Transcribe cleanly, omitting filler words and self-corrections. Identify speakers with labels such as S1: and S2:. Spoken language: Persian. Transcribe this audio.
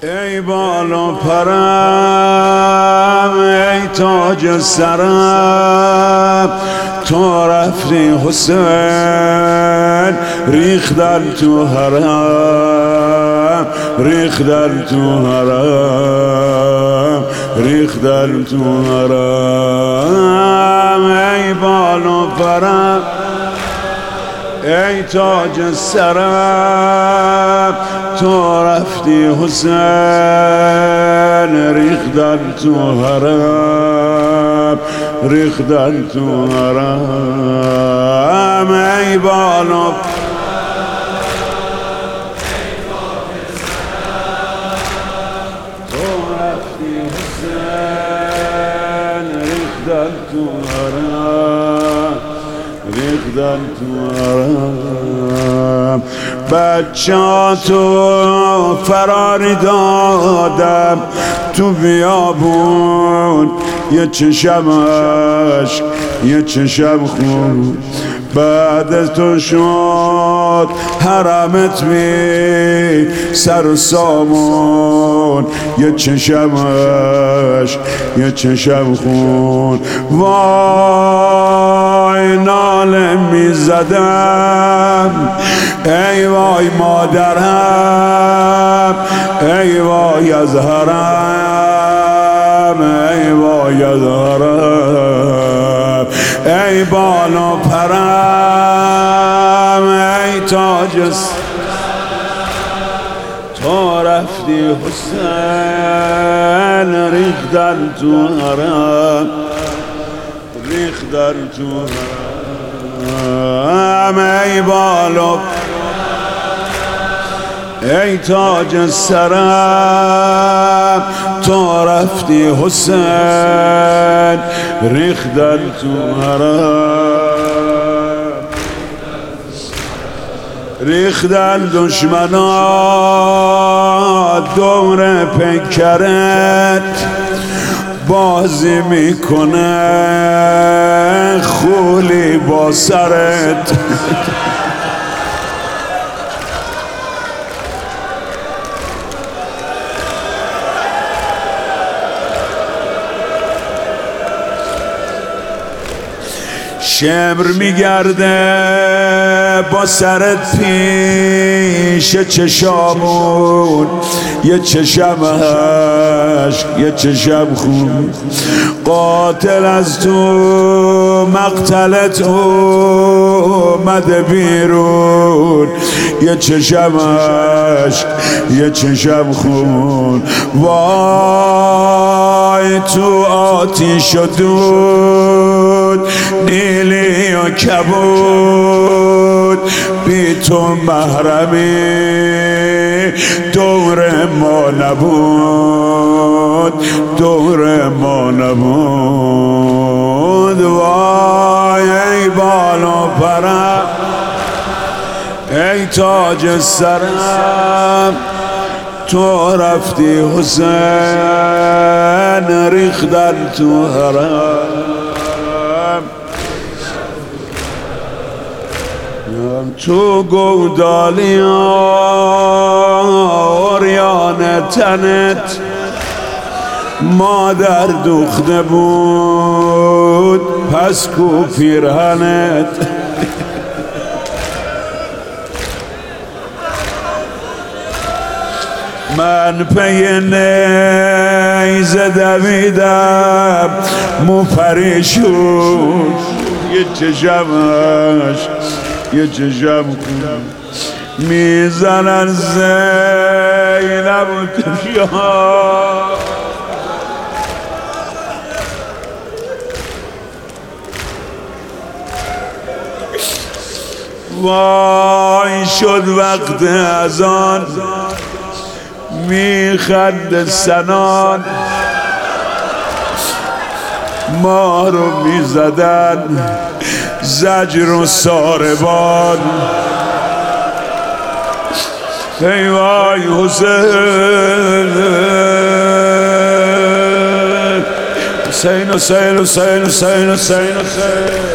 S1: ای بال و پرم، ای تاج سرم، تو رفتی حسین ریختن تو حرم، ریختن تو حرم، ریختن تو حرم. ای بال و پرم، ای تاج سرم، تو رفتی حسین ریختن تو حرم، ریختن تو حرم. ای بال و تو رفتی حسین ریختن تو حرم، ریختن تو حرم. بچه‌هاتو فراری دادم تو بیابون، یه چشم عشق یه چشم خون، بعد از تو شد حرمت بی سر و سامون، یه چشم عشق یه چشم خون. وای ناله می زدم، ای وای مادرم، ای وای از حرم، ای وای از حرم. ای بال و پرم، ای تاج تو رفتی حسین ریختن تو حرم، ریختن تو حرم. ای بال و ای تاج سرم، تو رفتی حسین ریختن تو حرم، ریختن دشمنا دور پیکرت، بازی میکنه خولی با سرت. شمر میگرده با سرت پیش چشامون، یه چشم عشق یه چشم خون، قاتل از تو مقتلت اومده بیرون، یه چشم عشق یه چشم خون. وای تو آتیش و دود، نیلی و کبود، بی تو محرمی دور ما نبود، دور ما نبود. وای ای بال و پرم، ای تاج سرم، تو رفتی حسین ریختن تو حرم، تو گودالی اوریان تنت مادر دوخته بود، پس کو پیرهنت. من پی نیزه دویدم مو پریشون، یه چشمش یه چشم خون، میزنن زینب و تشیان. وای شد وقت اذان، میخند سنان، ما رو میزدن زجر و ساربان. ای وای حسین، حسین حسین حسین حسین حسین حسین.